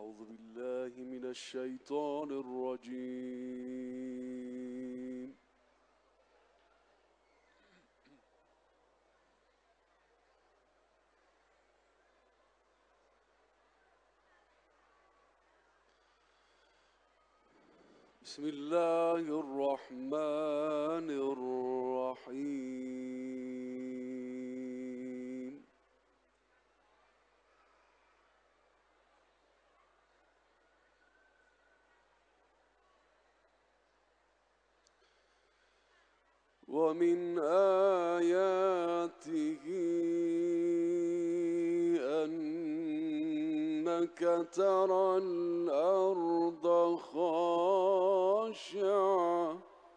أعوذ بالله من الشيطان الرجيم. بسم الله الرحمن الرحيم. ومن آياته أنك ترى الأرض خاشعة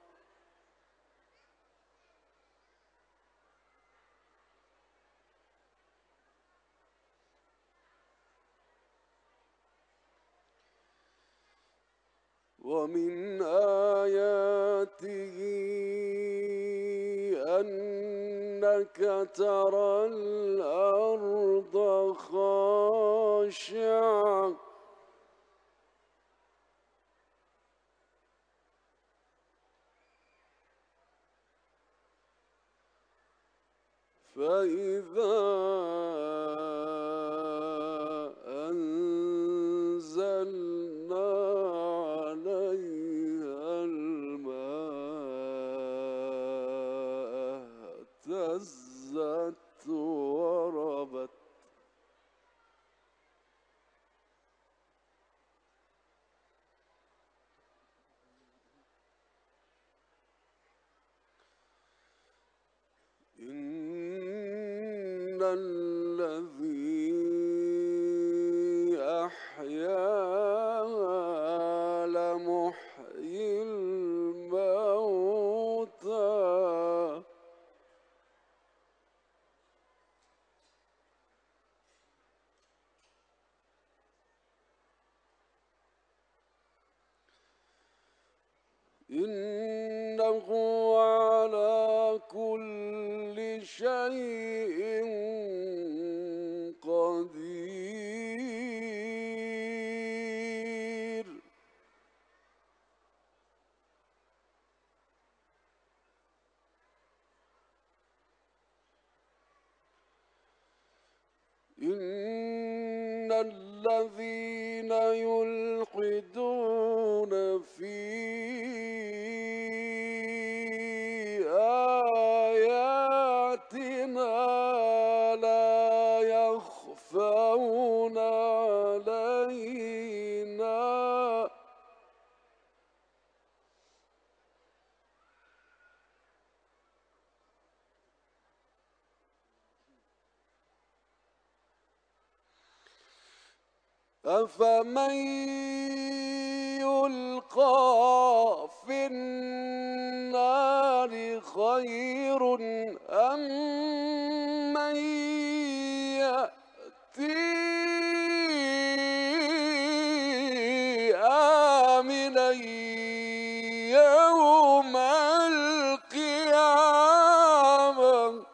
ومن آياته أنك ترى الأرض خاشعة فإذا أنزلنا عليها الماء اهتزت وربت إن الذي أحياها لمحيي الموتى إنه على كل شيء قدير إن الذين يلحدون في آياتنا لا يخفون علينا أفمن يلقى في النار خير أم من يأتي آمنا يوم القيامة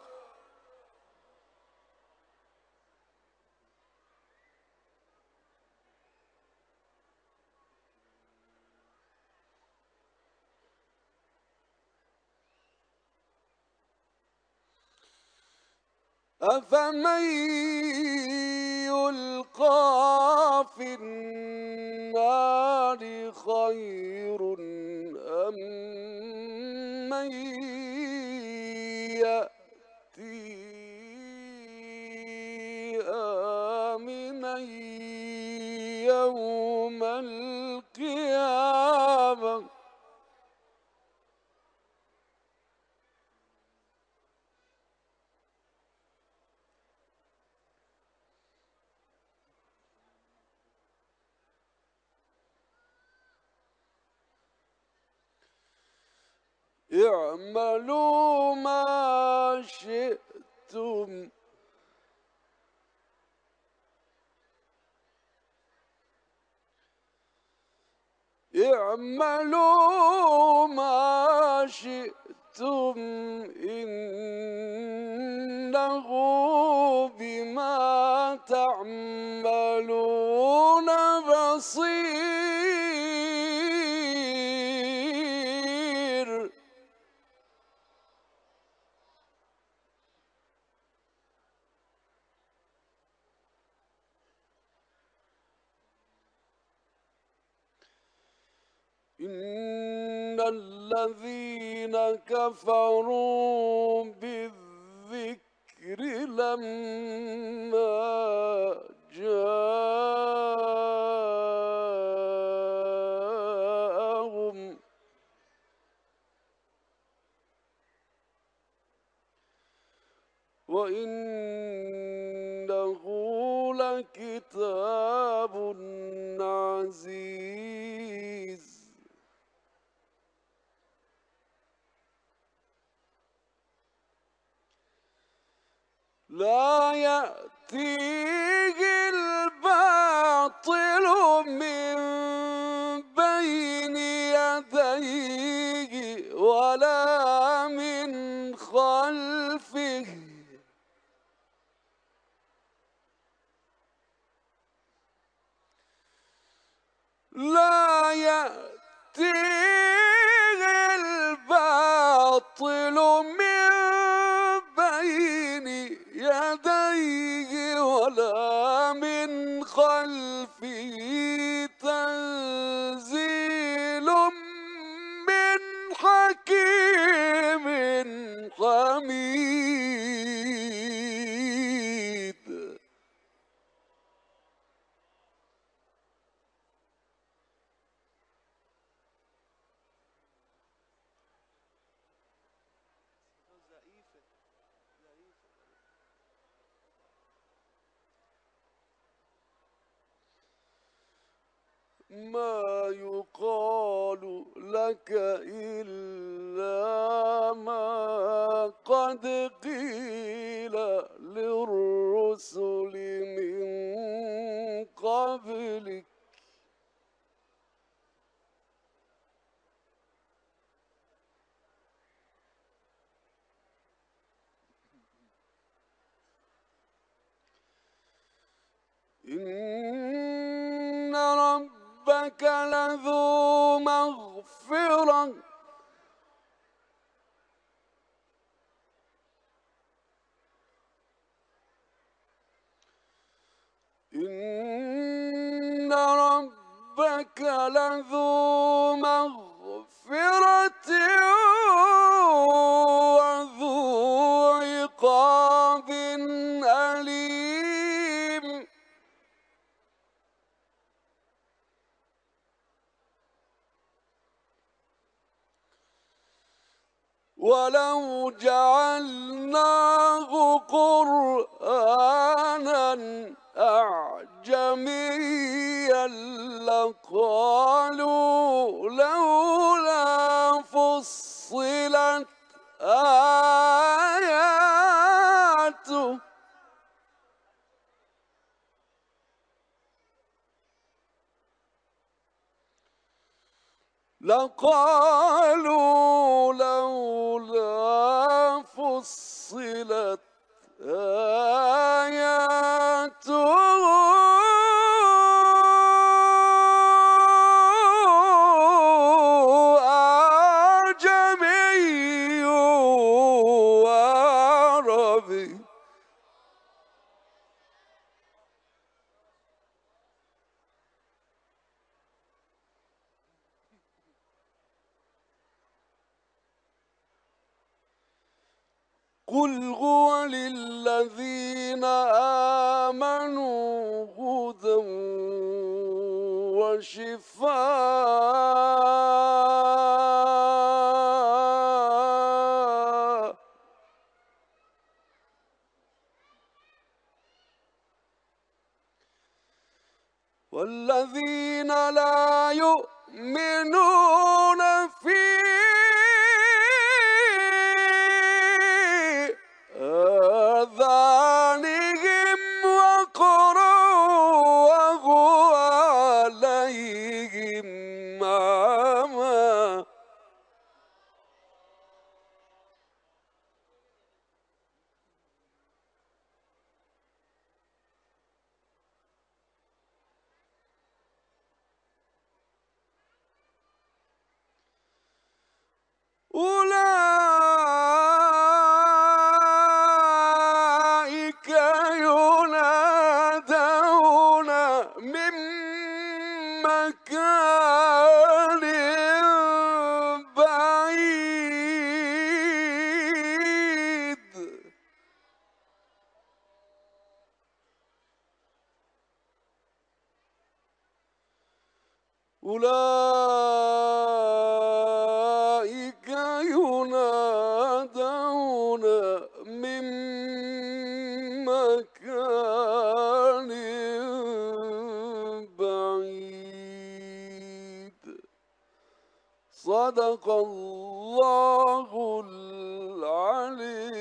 أفمن يلقى في النار خير أم من يأتي آمنا يوم القيامة اعملوا ما شئتم اعملوا ما شئتم إنه بما تعملون بصير بصير. إن الذين كفروا بالذكر لما جاءهم وإنه لكتاب عزيز لا يأتيه الباطل من بين يديه ولا من خلفه لا يأتيه الباطل من بين يديه ولا من خلفه تنزيل من حكيم حميد. ما يقال لك إلا ما قد قيل للرسل من قبلك إن ربك لذو مغفرة إن ربك لذو مغفرة وذو عقاب أليم. ولو جعلناه قرآنا أعجميا لقالوا لولا فصلت آياته لقالوا لولا فصلت آياته أعجمي وعربي. قل هو للذين آمنوا هدى وشفاء والذين لا يؤمنون في آذانهم وقر وهو عليهم عمى من مكان بعيد. أولئك ينادون من مكان بعيد. صدق الله العلي